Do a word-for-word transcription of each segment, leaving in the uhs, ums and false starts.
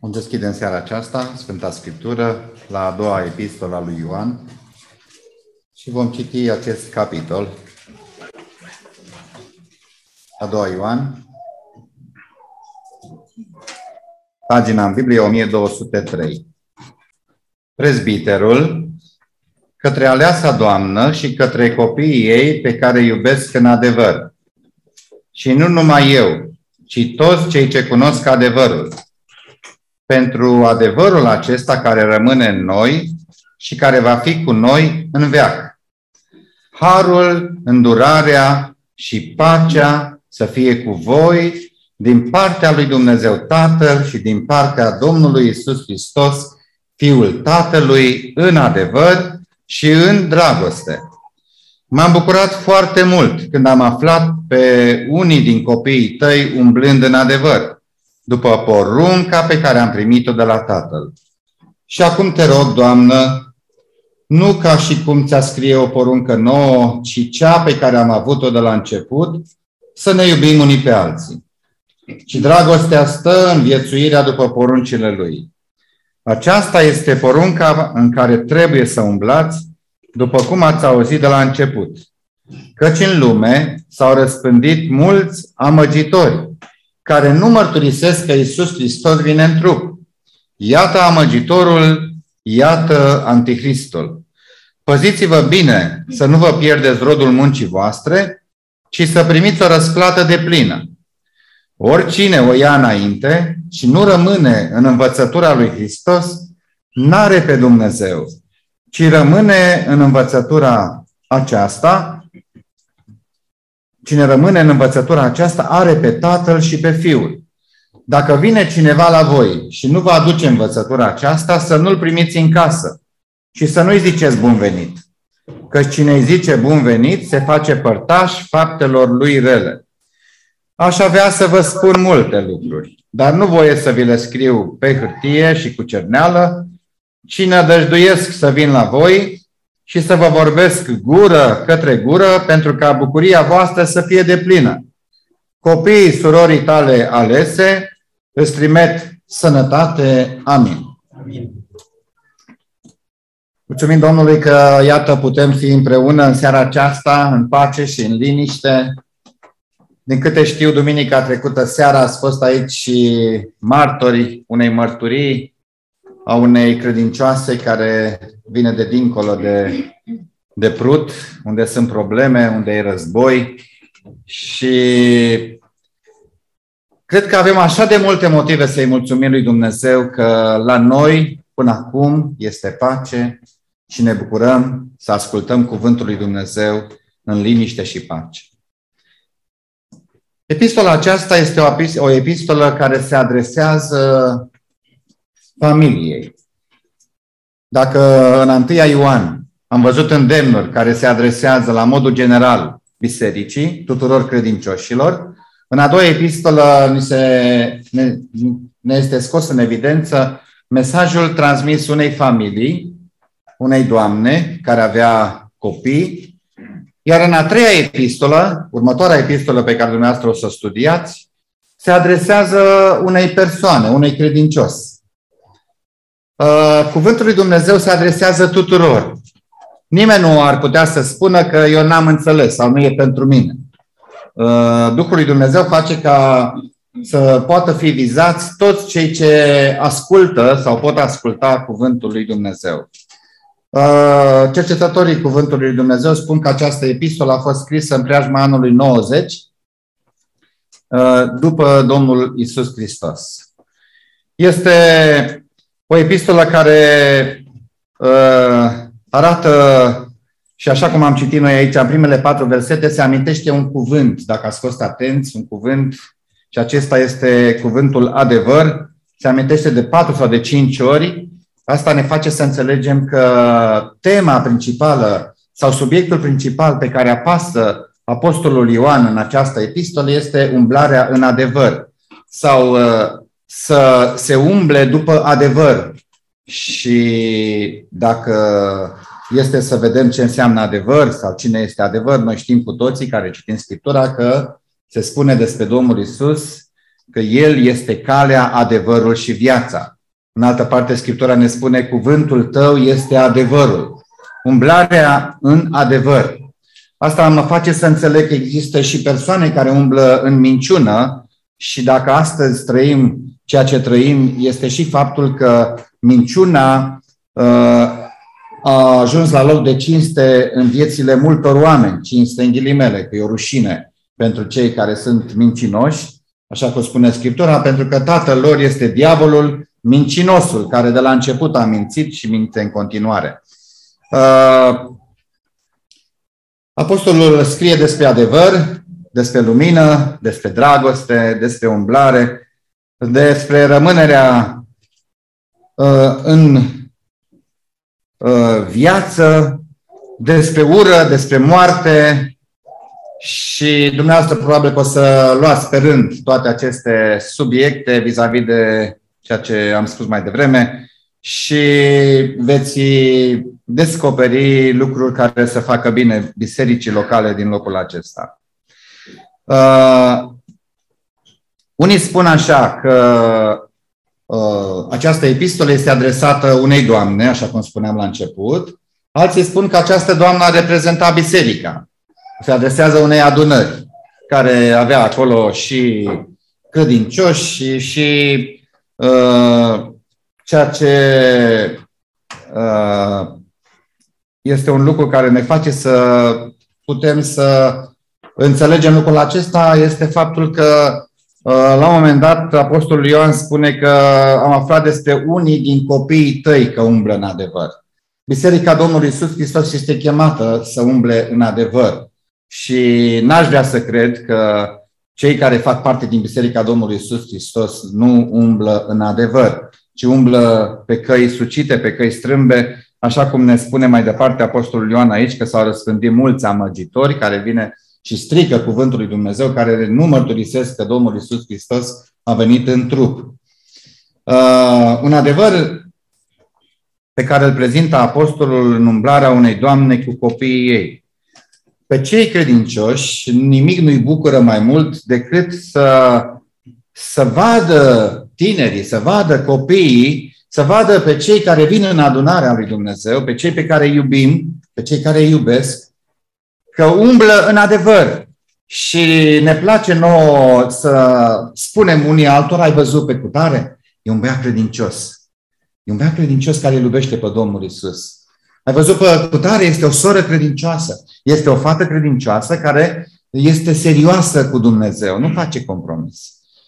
Vom deschide în seara aceasta Sfânta Scriptură la a doua epistolă a lui Ioan și vom citi acest capitol. A doua Ioan, pagina în Biblie o mie două sute trei. Prezbiterul, către aleasa Doamnă și către copiii ei pe care îi iubesc în adevăr. Și nu numai eu, ci toți cei ce cunosc adevărul. Pentru adevărul acesta care rămâne în noi și care va fi cu noi în veac. Harul, îndurarea și pacea să fie cu voi din partea lui Dumnezeu Tatăl și din partea Domnului Iisus Hristos, Fiul Tatălui, în adevăr și în dragoste. M-am bucurat foarte mult când am aflat pe unii din copiii tăi umblând în adevăr, după porunca pe care am primit-o de la Tatăl. Și acum te rog, Doamnă, nu ca și cum ți-a scrie o poruncă nouă, ci cea pe care am avut-o de la început, să ne iubim unii pe alții. Și dragostea stă în viețuirea după poruncile Lui. Aceasta este porunca în care trebuie să umblați, după cum ați auzit de la început. Căci în lume s-au răspândit mulți amăgitori, care nu mărturisesc că Iisus Hristos vine în trup. Iată amăgitorul, iată anticristul. Păziți-vă bine să nu vă pierdeți rodul muncii voastre, ci să primiți o răsplată deplină. Oricine o ia înainte și nu rămâne în învățătura lui Hristos, n-are pe Dumnezeu, ci rămâne în învățătura aceasta. Cine rămâne în învățătura aceasta are pe Tatăl și pe Fiul. Dacă vine cineva la voi și nu vă aduce învățătura aceasta, să nu-l primiți în casă și să nu-i ziceți bun venit. Căci cine îi zice bun venit se face părtaș faptelor lui rele. Aș avea să vă spun multe lucruri, dar nu voie să vi le scriu pe hârtie și cu cerneală, ci nădăjduiesc să vin la voi și să vă vorbesc gură către gură, pentru ca bucuria voastră să fie deplină. Copiii surorii tale alese îți trimit sănătate. Amin. Amin. Mulțumim Domnului că, iată, putem fi împreună în seara aceasta, în pace și în liniște. Din câte știu, duminica trecută seara ați fost aici și martori unei mărturii a unei credincioase care vine de dincolo de, de Prut, unde sunt probleme, unde e război. Și cred că avem așa de multe motive să-i mulțumim lui Dumnezeu că la noi, până acum, este pace și ne bucurăm să ascultăm cuvântul lui Dumnezeu în liniște și pace. Epistola aceasta este o, o epistolă care se adresează familiei. Dacă în întâia Ioan am văzut îndemnuri care se adresează la modul general bisericii, tuturor credincioșilor, în a doua epistolă ni se, ne, ne este scos în evidență mesajul transmis unei familii, unei doamne care avea copii, iar în a treia epistolă, următoarea epistolă pe care dumneavoastră o să o studiați, se adresează unei persoane, unei credincios. Cuvântul lui Dumnezeu se adresează tuturor. Nimeni nu ar putea să spună că eu n-am înțeles sau nu e pentru mine. Duhul lui Dumnezeu face ca să poată fi vizați toți cei ce ascultă sau pot asculta cuvântul lui Dumnezeu. Cercetătorii cuvântului lui Dumnezeu spun că această epistolă a fost scrisă în preajma anului nouăzeci după Domnul Iisus Hristos. Este o epistolă care uh, arată, și așa cum am citit noi aici, în primele patru versete, se amintește un cuvânt, dacă ați fost atenți, un cuvânt, și acesta este cuvântul adevăr, se amintește de patru sau de cinci ori. Asta ne face să înțelegem că tema principală sau subiectul principal pe care apasă Apostolul Ioan în această epistolă este umblarea în adevăr, sau uh, să se umble după adevăr. Și dacă este să vedem ce înseamnă adevăr sau cine este adevăr, noi știm cu toții care citim Scriptura că se spune despre Domnul Iisus că El este calea, adevărul și viața. În altă parte, Scriptura ne spune, cuvântul tău este adevărul. Umblarea în adevăr. Asta mă face să înțeleg că există și persoane care umblă în minciună și dacă astăzi trăim ceea ce trăim, este și faptul că minciuna uh, a ajuns la loc de cinste în viețile multor oameni, cinste în ghilimele, că e o rușine pentru cei care sunt mincinoși, așa cum spune Scriptura, pentru că tatăl lor este diavolul, mincinosul, care de la început a mințit și minte în continuare. Uh, Apostolul scrie despre adevăr, despre lumină, despre dragoste, despre umblare, despre rămânerea uh, în uh, viață, despre ură, despre moarte și dumneavoastră probabil că o să luați pe rând toate aceste subiecte vis-a-vis de ceea ce am spus mai devreme și veți descoperi lucruri care să facă bine bisericii locale din locul acesta. Uh, unii spun așa că uh, această epistolă este adresată unei doamne, așa cum spuneam la început. Alții spun că această doamnă reprezenta biserica. Se adresează unei adunări care avea acolo și credincioși și, și uh, ceea ce uh, este un lucru care ne face să putem să înțelegem lucrul acesta este faptul că la un moment dat Apostolul Ioan spune că am aflat despre unii din copiii tăi că umblă în adevăr. Biserica Domnului Iisus Hristos este chemată să umble în adevăr și n-aș vrea să cred că cei care fac parte din Biserica Domnului Iisus Hristos nu umblă în adevăr, ci umblă pe căi sucite, pe căi strâmbe, așa cum ne spune mai departe Apostolul Ioan aici că s-au răspândit mulți amăgitori care vine și strică cuvântul lui Dumnezeu, care nu mărturisesc că Domnul Iisus Hristos a venit în trup. Uh, un adevăr pe care îl prezintă apostolul în umblarea unei doamne cu copiii ei. Pe cei credincioși nimic nu-i bucură mai mult decât să, să vadă tinerii, să vadă copiii, să vadă pe cei care vin în adunarea lui Dumnezeu, pe cei pe care îi iubim, pe cei care îi iubesc, că umblă în adevăr. Și ne place nouă să spunem unii altora, ai văzut pe cutare? E un băiat credincios. E un băiat credincios care îl iubește pe Domnul Iisus. Ai văzut pe cutare? Este o soră credincioasă. Este o fată credincioasă care este serioasă cu Dumnezeu. Nu face compromis.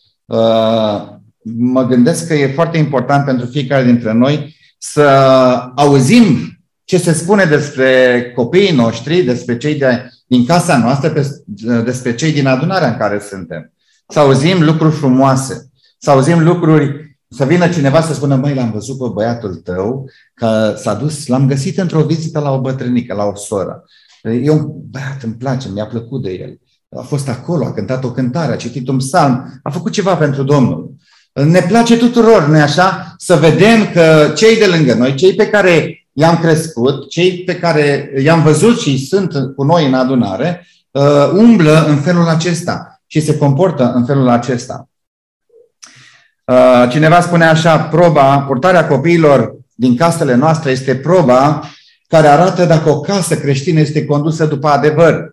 Mă gândesc că e foarte important pentru fiecare dintre noi să auzim ce se spune despre copiii noștri, despre cei de, din casa noastră, despre cei din adunarea în care suntem. Să auzim lucruri frumoase, să auzim lucruri, să vină cineva să spună, măi, l-am văzut pe băiatul tău, că s-a dus, l-am găsit într-o vizită la o bătrânică, la o soră. E un băiat, îmi place, mi-a plăcut de el. A fost acolo, a cântat o cântare, a citit un psalm, a făcut ceva pentru Domnul. Ne place tuturor, nu-i așa? Să vedem că cei de lângă noi, cei pe care i-am crescut, cei pe care i-am văzut și sunt cu noi în adunare, uh, umblă în felul acesta și se comportă în felul acesta. Uh, cineva spune așa, proba, purtarea copiilor din casele noastre este proba care arată dacă o casă creștină este condusă după adevăr.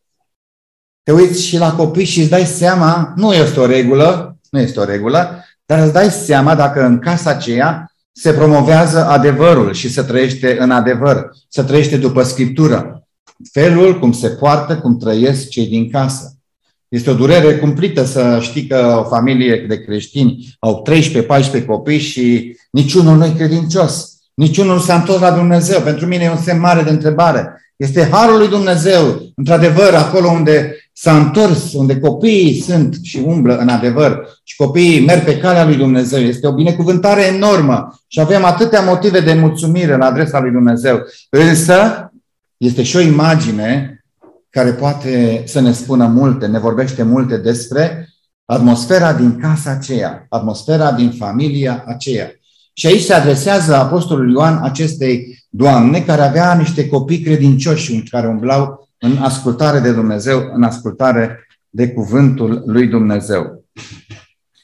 Te uiți și la copii și îți dai seama, nu este o regulă, nu este o regulă, dar îți dai seama dacă în casa aceea se promovează adevărul și se trăiește în adevăr, se trăiește după Scriptură. Felul cum se poartă, cum trăiesc cei din casă. Este o durere cumplită să știi că o familie de creștini au treisprezece paisprezece copii și niciunul nu e credincios. Niciunul nu s-a întors la Dumnezeu. Pentru mine e un semn mare de întrebare. Este harul lui Dumnezeu, într-adevăr, acolo unde s-a întors, unde copiii sunt și umblă în adevăr și copiii merg pe calea lui Dumnezeu. Este o binecuvântare enormă și avem atâtea motive de mulțumire la adresa lui Dumnezeu. Însă, este și o imagine care poate să ne spună multe, ne vorbește multe despre atmosfera din casa aceea, atmosfera din familia aceea. Și aici se adresează Apostolul Ioan acestei doamne care avea niște copii credincioși care umblau în ascultare de Dumnezeu, în ascultare de cuvântul lui Dumnezeu.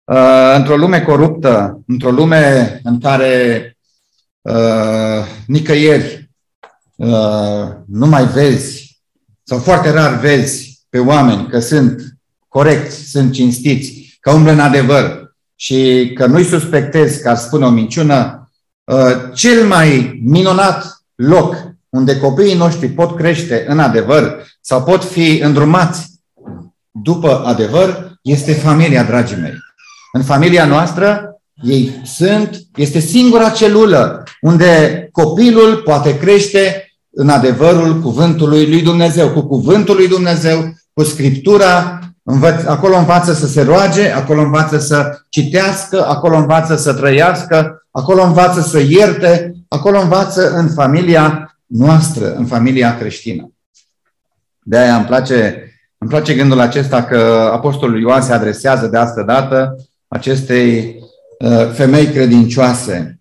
uh, într-o lume coruptă, într-o lume în care uh, nicăieri uh, nu mai vezi, sau foarte rar vezi pe oameni că sunt corecți, sunt cinstiți, că umblă în adevăr și că nu-i suspectezi că ar spune o minciună, uh, cel mai minunat loc unde copiii noștri pot crește în adevăr sau pot fi îndrumați după adevăr este familia, dragii mei. În familia noastră, ei sunt, este singura celulă unde copilul poate crește în adevărul cuvântului lui Dumnezeu, cu cuvântul lui Dumnezeu, cu Scriptura, învăț, acolo învață să se roage, acolo învață să citească, acolo învață să trăiască, acolo învață să ierte, acolo învață în familia noastră, în familia creștină. De-aia îmi place, îmi place gândul acesta că Apostolul Ioan se adresează de asta dată acestei uh, femei credincioase.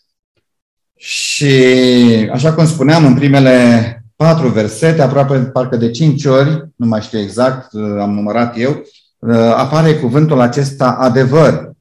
Și așa cum spuneam în primele patru versete, aproape parcă de cinci ori, nu mai știu exact, uh, am numărat eu, uh, apare cuvântul acesta adevăr.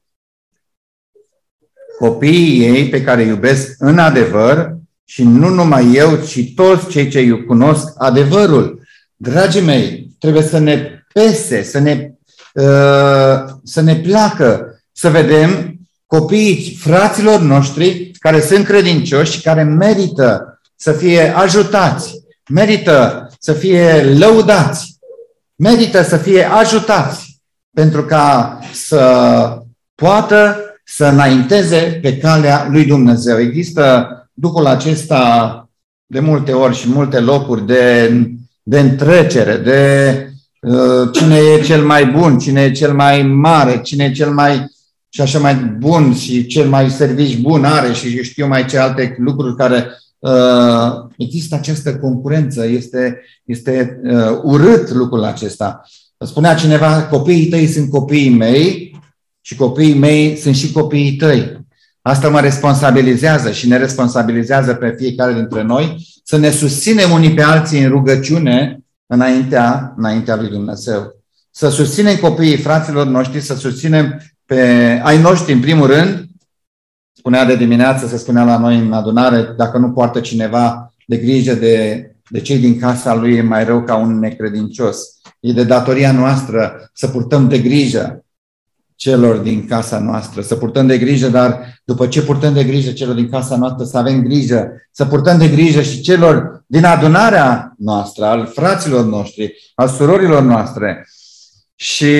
Copiii ei pe care îi iubesc în adevăr, și nu numai eu, ci toți cei ce îi cunosc adevărul. Dragii mei, trebuie să ne pese, să ne, uh, să ne placă, să vedem copiii fraților noștri care sunt credincioși și care merită să fie ajutați, merită să fie lăudați, merită să fie ajutați pentru ca să poată să înainteze pe calea lui Dumnezeu. Există Duhul acesta de multe ori și în multe locuri de, de întrecere, de uh, cine e cel mai bun, cine e cel mai mare, cine e cel mai și așa mai bun și cel mai servici bun are și știu mai ce alte lucruri care uh, există această concurență, este, este uh, urât lucrul acesta. Spunea cineva, copiii tăi sunt copiii mei și copiii mei sunt și copiii tăi. Asta mă responsabilizează și ne responsabilizează pe fiecare dintre noi să ne susținem unii pe alții în rugăciune înaintea, înaintea lui Dumnezeu. Să susținem copiii fraților noștri, să susținem pe ai noștri în primul rând. Spunea de dimineață, se spunea la noi în adunare, dacă nu poartă cineva de grijă de, de cei din casa lui, e mai rău ca un necredincios. E de datoria noastră să purtăm de grijă celor din casa noastră, să purtăm de grijă, dar după ce purtăm de grijă celor din casa noastră, să avem grijă, să purtăm de grijă și celor din adunarea noastră, al fraților noștri, al surorilor noastre. Și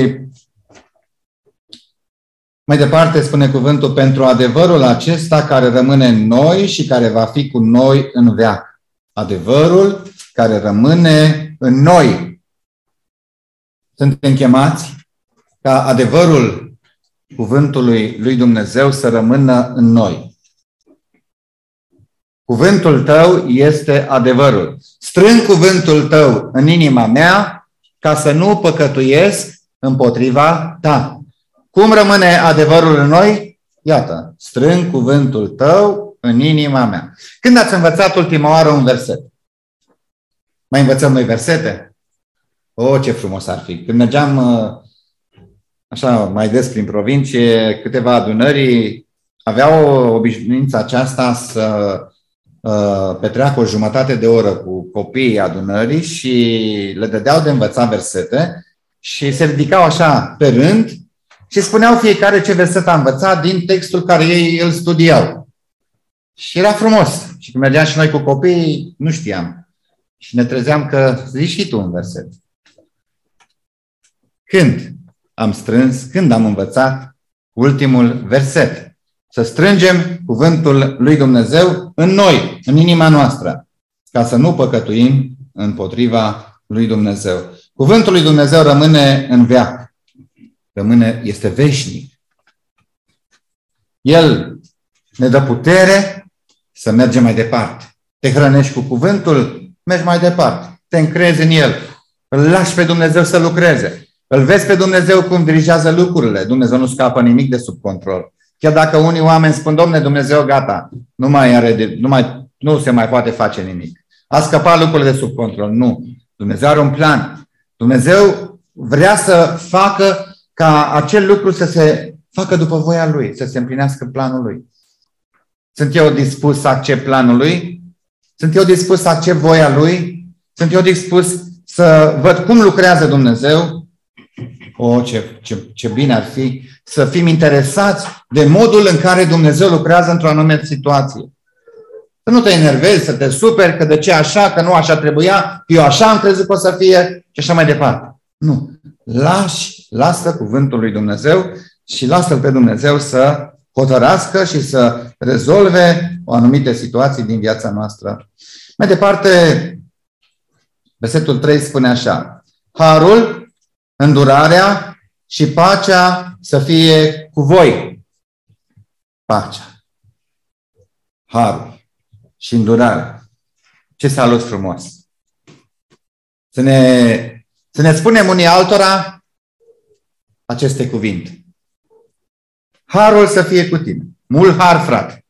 mai departe spune cuvântul, pentru adevărul acesta care rămâne în noi și care va fi cu noi în veac. Adevărul care rămâne în noi. Suntem chemați ca adevărul cuvântului lui Dumnezeu să rămână în noi. Cuvântul tău este adevărul. Strâng cuvântul tău în inima mea ca să nu păcătuiesc împotriva ta. Cum rămâne adevărul în noi? Iată, strâng cuvântul tău în inima mea. Când ați învățat ultima oară un verset? Mai învățăm noi versete? O, ce frumos ar fi! Când mergeam așa mai des prin provincie, câteva adunări aveau obișnuința aceasta să uh, petreacă o jumătate de oră cu copiii adunării și le dădeau de învățat versete și se ridicau așa pe rând și spuneau fiecare ce verset a învățat din textul care ei îl studiau. Și era frumos. Și când mergeam și noi cu copiii, nu știam. Și ne trezeam că zici și tu un verset. Când am strâns, când am învățat ultimul verset? Să strângem cuvântul lui Dumnezeu în noi, în inima noastră, ca să nu păcătuim împotriva lui Dumnezeu. Cuvântul lui Dumnezeu rămâne în veac. Rămâne, este veșnic. El ne dă putere să mergem mai departe. Te hrănești cu cuvântul, mergi mai departe. Te încrezi în el. Îl lași pe Dumnezeu să lucreze. Îl vezi pe Dumnezeu cum dirigează lucrurile. Dumnezeu nu scapă nimic de sub control. Chiar dacă unii oameni spun, Domne, Dumnezeu gata, nu, mai are de, nu, mai, nu se mai poate face nimic. A scăpat lucrurile de sub control. Nu. Dumnezeu are un plan. Dumnezeu vrea să facă ca acel lucru să se facă după voia Lui, să se împlinească planul Lui. Sunt eu dispus să accept planul Lui? Sunt eu dispus să accept voia Lui? Sunt eu dispus să văd cum lucrează Dumnezeu? O, ce, ce, ce bine ar fi să fim interesați de modul în care Dumnezeu lucrează într-o anume situație. Să nu te enervezi, să te superi, că de ce așa, că nu așa trebuia, eu așa am crezut că o să fie și așa mai departe. Nu. Lași, lasă cuvântul lui Dumnezeu și lasă-L pe Dumnezeu să hotărască și să rezolve o anumite situații din viața noastră. Mai departe, versetul trei spune așa: harul, îndurarea și pacea să fie cu voi. Pacea, harul și îndurarea. Ce salut frumos! Să ne, să ne spunem unii altora aceste cuvinte. Harul să fie cu tine. Mult har, frate.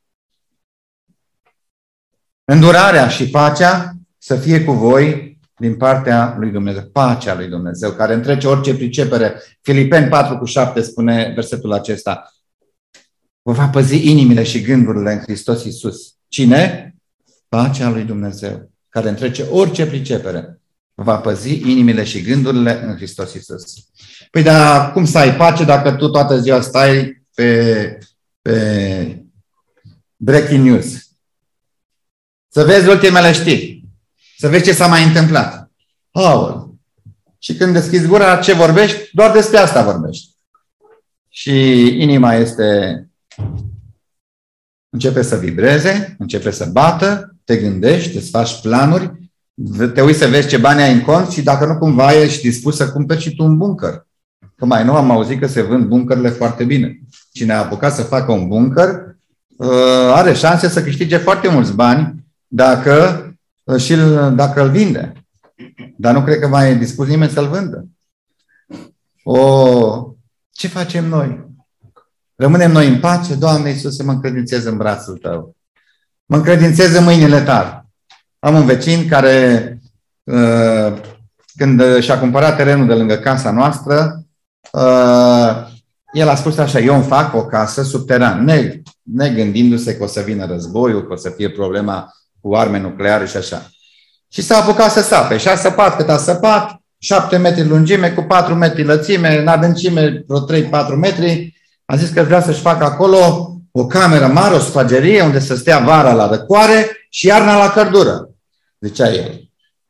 Îndurarea și pacea să fie cu voi din partea lui Dumnezeu. Pacea lui Dumnezeu, care întrece orice pricepere. Filipeni patru cu șapte spune versetul acesta: vă va păzi inimile și gândurile în Hristos Iisus. Cine? Pacea lui Dumnezeu, care întrece orice pricepere. Vă va păzi inimile și gândurile în Hristos Iisus. Păi dar cum să ai pace dacă tu toată ziua stai pe, pe breaking news? Să vezi ultimele știri. Să vezi ce s-a mai întâmplat. Aoleu. Și când deschizi gura, ce vorbești? Doar despre asta vorbești. Și inima este... începe să vibreze, începe să bată, te gândești, îți faci planuri, te uiți să vezi ce bani ai în cont și dacă nu cumva ești dispus să cumperi și tu un bunker. Că mai nou am auzit că se vând bunkerele foarte bine. Cine a apucat să facă un bunker are șanse să câștige foarte mulți bani dacă, și dacă îl vinde. Dar nu cred că mai e dispus nimeni să-l vândă. O, ce facem noi? Rămânem noi în pace? Doamne Iisuse, mă încredințez în brațul Tău. Mă încredințez în mâinile Tale. Am un vecin care, când și-a cumpărat terenul de lângă casa noastră, el a spus așa: eu îmi fac o casă subteran, ne, ne gândindu-se că o să vină războiul, că o să fie problema cu arme nucleare și așa. Și s-a apucat să sape. Și a săpat cât a săpat, șapte metri lungime, cu patru metri lățime, în adâncime vreo trei patru metri. A zis că vrea să-și facă acolo o cameră mare, o sfagerie, unde să stea vara la răcoare și iarna la căldură, zicea el.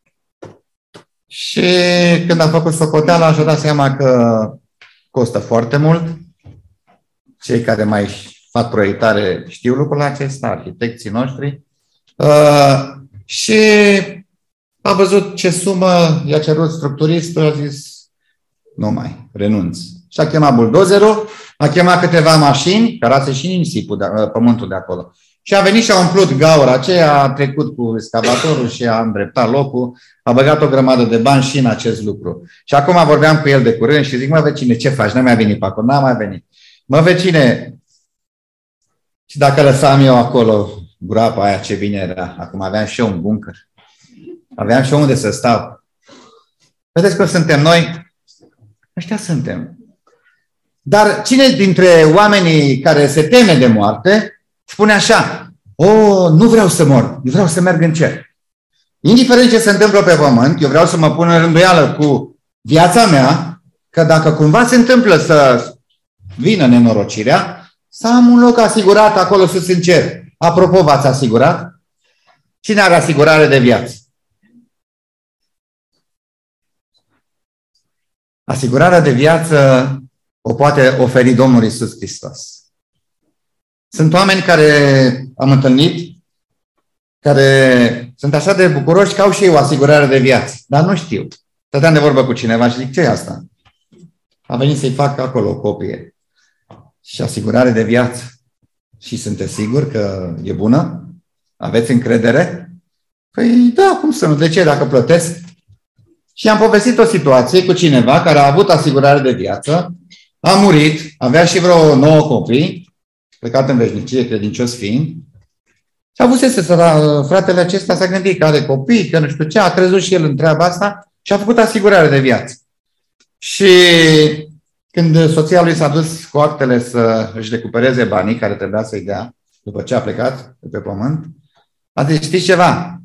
Și când a făcut socoteala, și-a dat seama că costă foarte mult. Cei care mai fac proiectare știu lucrul acesta, arhitecții noștri. Uh, și a văzut ce sumă i-a cerut structuristul, a zis: nu mai, renunț. Și a chemat buldozerul, a chemat câteva mașini, care arase și nisipul de, pământul de acolo. Și a venit și a umplut gaura aceea, a trecut cu excavatorul și a îndreptat locul, a băgat o grămadă de bani și în acest lucru. Și acum vorbeam cu el de curând și zic: mă, vecine, ce faci? N-a mai venit pe acolo, n-a mai venit. Mă, vecine, și dacă lăsam eu acolo groapa aia, ce bine era. Acum aveam și eu un bunker. Aveam și eu unde să stau. Vedeți că suntem noi? Ăștia suntem. Dar cine dintre oamenii care se teme de moarte spune așa: o, nu vreau să mor, eu vreau să merg în cer. Indiferent ce se întâmplă pe pământ, eu vreau să mă pun în rânduială cu viața mea, că dacă cumva se întâmplă să vină nenorocirea, să am un loc asigurat acolo sus în cer. Apropo, v-ați asigurat? Cine are asigurare de viață? Asigurarea de viață o poate oferi Domnul Iisus Hristos. Sunt oameni care am întâlnit, care sunt așa de bucuroși că au și ei o asigurare de viață, dar nu știu. Stăteam de vorbă cu cineva și zic: ce e asta? A venit să-i fac acolo o copie. Și asigurare de viață. Și sunteți siguri că e bună? Aveți încredere? Păi da, cum să nu? De ce dacă plătesc? Și am povestit o situație cu cineva care a avut asigurare de viață, a murit, avea și vreo nouă copii, plecat în veșnicie, credincios fiind, și a avusese să, fratele acesta s-a gândit că are copii, că nu știu ce, a crezut și el în treaba asta și a făcut asigurare de viață. Și Când soția lui s-a dus cu actele să își recupereze banii care trebuia să-i dea după ce a plecat de pe pământ, a zis, știți ceva?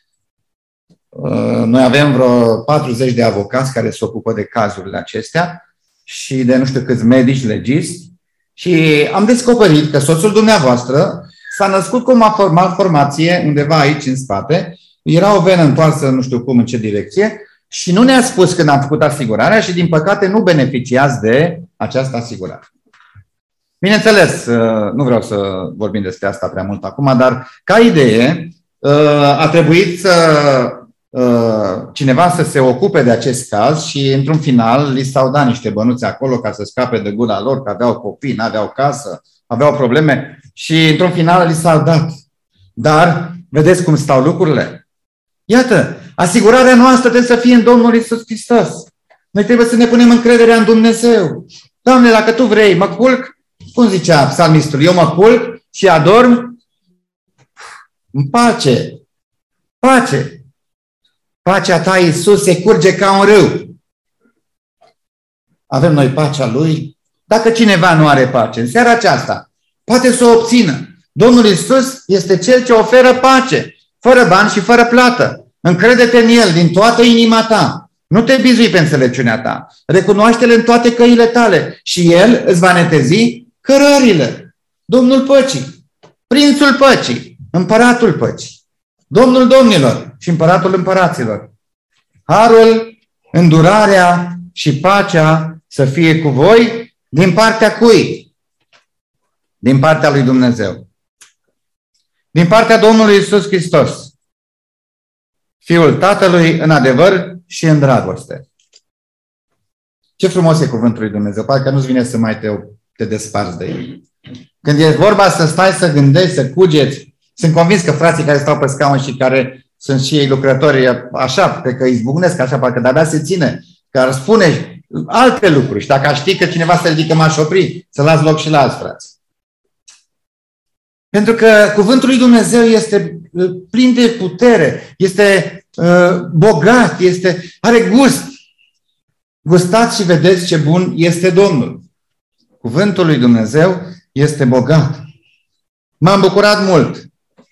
Noi avem vreo patruzeci de avocați care se ocupă de cazurile acestea și de nu știu câți medici legisti și am descoperit că soțul dumneavoastră s-a născut cu o malformație undeva aici în spate, era o venă întoarsă nu știu cum, în ce direcție, și nu ne-a spus când am făcut asigurarea și din păcate nu beneficiați de această asigurare. Bineînțeles, nu vreau să vorbim despre asta prea mult acum, dar ca idee a trebuit să cineva să se ocupe de acest caz și într-un final li s-au dat niște bănuți acolo ca să scape de gura lor, că aveau copii, n-aveau casă, aveau probleme și într-un final li s-au dat. Dar vedeți cum stau lucrurile? Iată, asigurarea noastră trebuie să fie în Domnul Iisus Hristos. Noi trebuie să ne punem încrederea în Dumnezeu. Doamne, dacă Tu vrei, mă culc, cum zicea psalmistul, eu mă culc și adorm în pace. Pace. Pacea Ta, Iisus, se curge ca un râu. Avem noi pacea Lui? Dacă cineva nu are pace, în seara aceasta, poate să o obțină. Domnul Iisus este Cel ce oferă pace, fără bani și fără plată. Încrede-te în El din toată inima ta. Nu te bizui pe înțelepciunea ta. Recunoaște-L în toate căile tale și El îți va netezi cărările. Domnul Păcii, Prințul Păcii, Împăratul Păcii, Domnul Domnilor și Împăratul Împăraților. Harul, îndurarea și pacea să fie cu voi din partea cui? Din partea lui Dumnezeu. Din partea Domnului Iisus Hristos, Fiul Tatălui în adevăr și în dragoste. Ce frumos e cuvântul lui Dumnezeu, parcă nu-ți vine să mai te, te desparți de el. Când e vorba să stai să gândești, să cugeți, sunt convins că frații care stau pe scaun și care sunt și ei lucrători așa, pe că izbucnesc așa, parcă de-abia se ține, că ar spune alte lucruri și dacă aș ști că cineva se ridică, m-aș opri, să las loc și la alți frați. Pentru că cuvântul lui Dumnezeu este plin de putere, este uh, bogat, este, are gust. Gustați și vedeți ce bun este Domnul. Cuvântul lui Dumnezeu este bogat. M-am bucurat mult.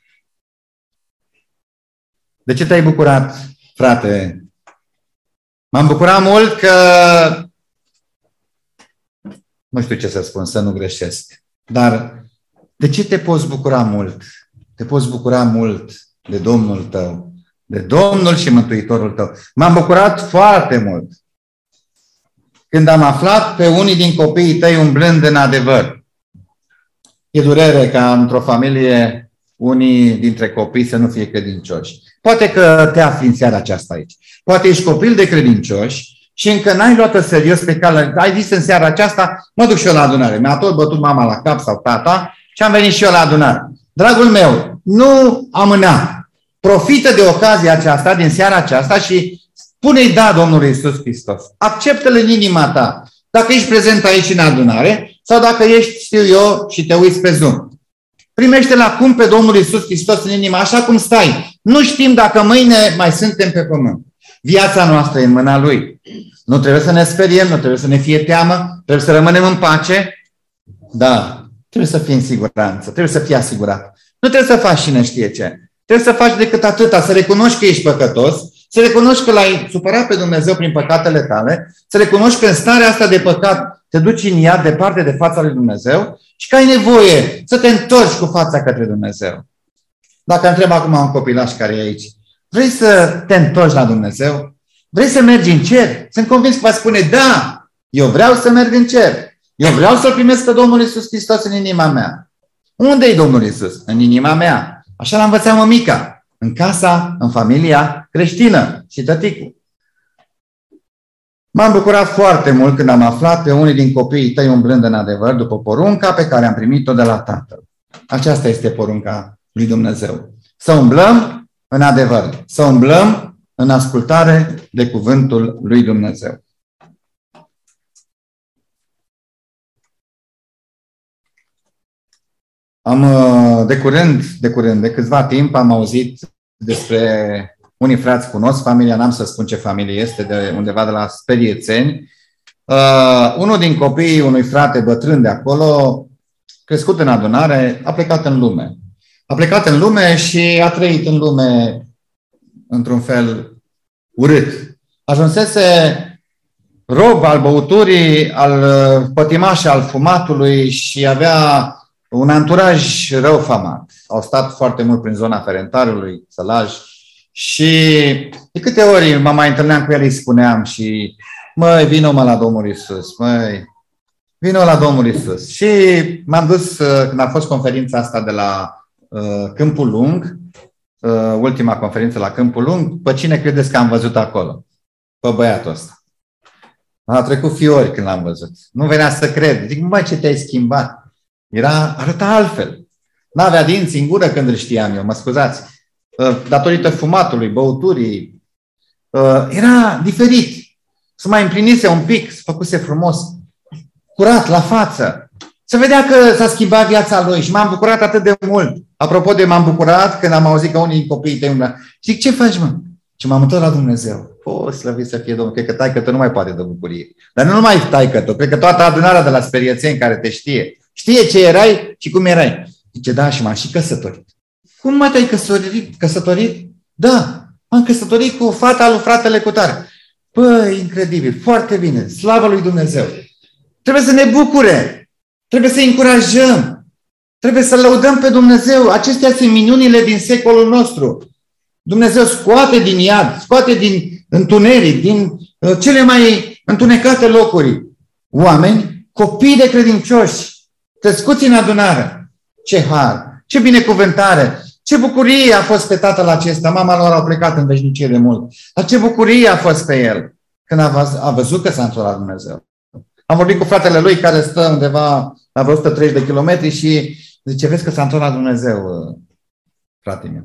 De ce te-ai bucurat, frate? M-am bucurat mult că nu știu ce să spun, să nu greșesc. Dar de ce te poți bucura mult? Te poți bucura mult de Domnul tău, de Domnul și Mântuitorul tău. M-am bucurat foarte mult când am aflat pe unii din copiii tăi umblând în adevăr. E durere ca într-o familie unii dintre copii să nu fie credincioși. Poate că te afli în seara aceasta aici. Poate ești copil de credincioși și încă n-ai luat-o serios pe cale. Ai zis în seara aceasta, mă duc și eu la adunare. Mi-a tot bătut mama la cap sau tata și am venit și eu la adunare. Dragul meu, nu amâna. Profită de ocazia aceasta, din seara aceasta și spune-i da Domnului Iisus Hristos. Acceptă-L în inima ta. Dacă ești prezent aici în adunare sau dacă ești, știu eu, și te uiți pe Zoom. Primește-L acum pe Domnul Iisus Hristos în inima, așa cum stai. Nu știm dacă mâine mai suntem pe pământ. Viața noastră e în mâna Lui. Nu trebuie să ne speriem, nu trebuie să ne fie teamă, trebuie să rămânem în pace. Da, trebuie să fii în siguranță, trebuie să fii asigurat. Nu trebuie să faci cine știe ce. Trebuie să faci decât atâta, să recunoști că ești păcătos, să recunoști că l-ai supărat pe Dumnezeu prin păcatele tale, să recunoști că în starea asta de păcat te duci în iad departe de fața lui Dumnezeu și că ai nevoie să te întorci cu fața către Dumnezeu. Dacă întreb acum un copilaș care e aici, vrei să te întorci la Dumnezeu? Vrei să mergi în cer? Sunt convins că va spune, da, eu vreau să merg în cer. Eu vreau să-L primesc pe Domnul Iisus Hristos în inima mea. Unde e Domnul Iisus? În inima mea. Așa l-a învățat mămica. În casa, în familia creștină și tăticul. M-am bucurat foarte mult când am aflat pe unii din copiii tăi umblând în adevăr după porunca pe care am primit-o de la Tatăl. Aceasta este porunca lui Dumnezeu. Să umblăm în adevăr. Să umblăm în ascultare de cuvântul lui Dumnezeu. Am, de curând, de curând, de câțiva timp am auzit despre unii frați cunosc familia, n-am să spun ce familie este, de undeva de la Speriețeni, Uh, unul din copiii unui frate bătrân de acolo, crescut în adunare, a plecat în lume. A plecat în lume și a trăit în lume într-un fel urât. Ajunsese rob al băuturii, al pătimaș al fumatului și avea un anturaj răufamat. Au stat foarte mult prin zona Ferentarului, Sălaj, și de câte ori mă mai întâlneam cu el, îi spuneam și măi, vină mă la Domnul Iisus, măi, vină la Domnul Iisus. Și m-am dus, când a fost conferința asta de la uh, Câmpul Lung, uh, ultima conferință la Câmpul Lung, pe cine credeți că am văzut acolo? Pe băiatul ăsta. A trecut fiori când l-am văzut. Nu venea să cred. Zic, măi, ce te-ai schimbat? Era, arăta altfel. N-avea dinți în gură când îl știam eu, mă scuzați. Datorită fumatului, băuturii. Era diferit. Se mai împlinise un pic, se făcuse frumos. Curat, la față. Se vedea că s-a schimbat viața lui și m-am bucurat atât de mult. Apropo de m-am bucurat când am auzit că unii din copiii tăi umblă. Zic, ce faci, mă? Și m-am întors la Dumnezeu. O, slăvit să fie Domnul. Cred că taică-tu nu mai poate de bucurie. Dar nu numai taică-tu. Cred că toată adunarea de la Speriățeni care te știe. Știe ce erai și cum erai. Zice, da, și m-am și căsătorit. Cum mă te-ai căsătorit? Căsătorit? Da, m-am căsătorit cu fata lui fratele cutare. Păi, incredibil, foarte bine. Slavă lui Dumnezeu. Trebuie să ne bucure. Trebuie să-i încurajăm. Trebuie să lăudăm pe Dumnezeu. Acestea sunt minunile din secolul nostru. Dumnezeu scoate din iad, scoate din întuneric, din uh, cele mai întunecate locuri oameni, copii de credincioși, crescuți în adunare. Ce har, ce binecuvântare, ce bucurie a fost pe tatăl acesta. Mama lor a plecat în veșnicie de mult. Dar ce bucurie a fost pe el când a, văz, a văzut că s-a întors la Dumnezeu. Am vorbit cu fratele lui care stă undeva la vreo o sută treizeci de kilometri și zice, vezi că s-a întors la Dumnezeu, frate meu.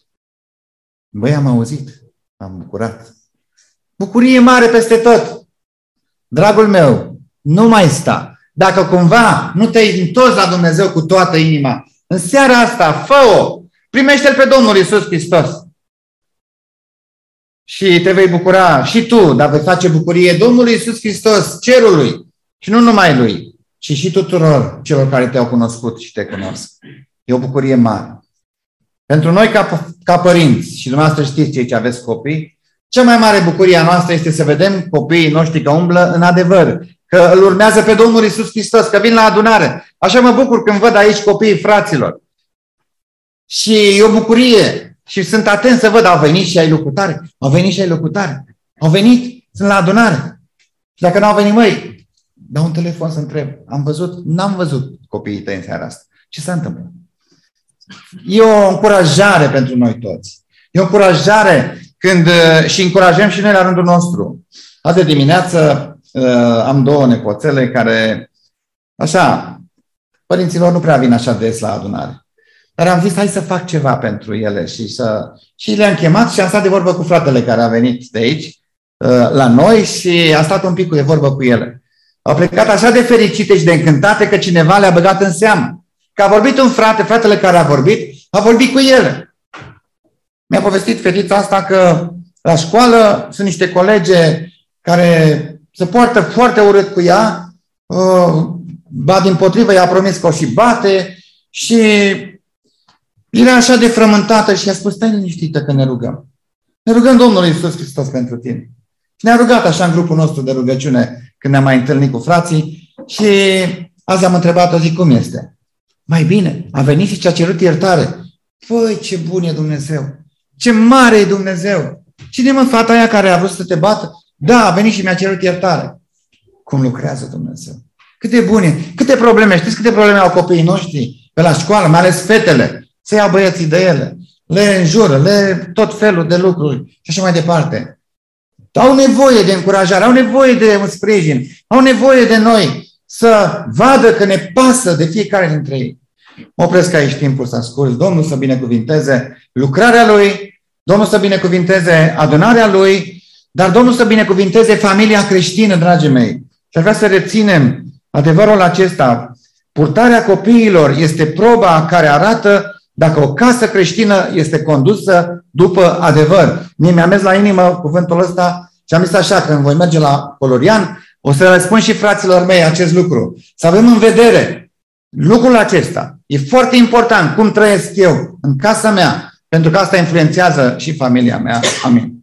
Băi, am auzit, am bucurat. Bucurie mare peste tot. Dragul meu, nu mai sta. Dacă cumva nu te-ai întors la Dumnezeu cu toată inima, în seara asta, fă-o. Primește-L pe Domnul Iisus Hristos. Și te vei bucura și tu, dar vei face bucurie Domnului Iisus Hristos, cerului. Și nu numai Lui, ci și tuturor celor care te-au cunoscut și te cunosc. E o bucurie mare. Pentru noi, ca, ca părinți, și dumneavoastră știți cei ce aveți copii, cea mai mare bucurie a noastră este să vedem copiii noștri că umblă în adevăr, că îl urmează pe Domnul Iisus Hristos, că vin la adunare. Așa mă bucur când văd aici copiii fraților. Și e o bucurie. Și sunt atent să văd, au venit și ai locutare. Au venit și ai locutare. Au venit, sunt la adunare. Și dacă nu au venit, măi, dau un telefon să întreb. Am văzut? N-am văzut copiii tăi în seara asta. Ce s-a întâmplat? E o încurajare pentru noi toți. E o încurajare când și încurajăm și noi la rândul nostru. Azi de dimineață am două nepoțele care, așa, părinților nu prea vin așa des la adunare. Dar am zis, hai să fac ceva pentru ele și să... Și le-am chemat și am stat de vorbă cu fratele care a venit de aici, la noi, și am stat un pic de vorbă cu ele. Au plecat așa de fericite și de încântate că cineva le-a băgat în seamă. Că a vorbit un frate, fratele care a vorbit, a vorbit cu ele. Mi-a povestit fetița asta că la școală sunt niște colege care se poartă foarte urât cu ea, ba dimpotrivă i-a promis că o și bate și era așa de frământată și a spus, stai liniștită că ne rugăm. Ne rugăm Domnului Iisus Hristos pentru tine. Și ne-a rugat așa în grupul nostru de rugăciune când ne-am mai întâlnit cu frații și azi am întrebat-o, zic, cum este? Mai bine, a venit și ți-a cerut iertare. Păi, ce bun e Dumnezeu! Ce mare e Dumnezeu! Cine mă, fata aia care a vrut să te bată? Da, a venit și mi-a cerut iertare. Cum lucrează Dumnezeu? Câte bune, câte probleme, știți câte probleme au copiii noștri pe la școală, mai ales fetele, să iau băieții de ele, le înjură, le tot felul de lucruri și așa mai departe. Au nevoie de încurajare, au nevoie de un sprijin, au nevoie de noi să vadă că ne pasă de fiecare dintre ei. Mă opresc aici timpul să ascult. Domnul să binecuvinteze lucrarea Lui, Domnul să binecuvinteze adunarea Lui, dar Domnul să binecuvinteze familia creștină, dragii mei. Și aș vrea să reținem adevărul acesta. Purtarea copiilor este proba care arată dacă o casă creștină este condusă după adevăr. Mie mi-a mers la inimă cuvântul ăsta și am zis așa, când voi merge la Colorian, O să răspund și fraților mei acest lucru. Să avem în vedere lucrul acesta. E foarte important cum trăiesc eu în casa mea, pentru că asta influențează și familia mea. Amin.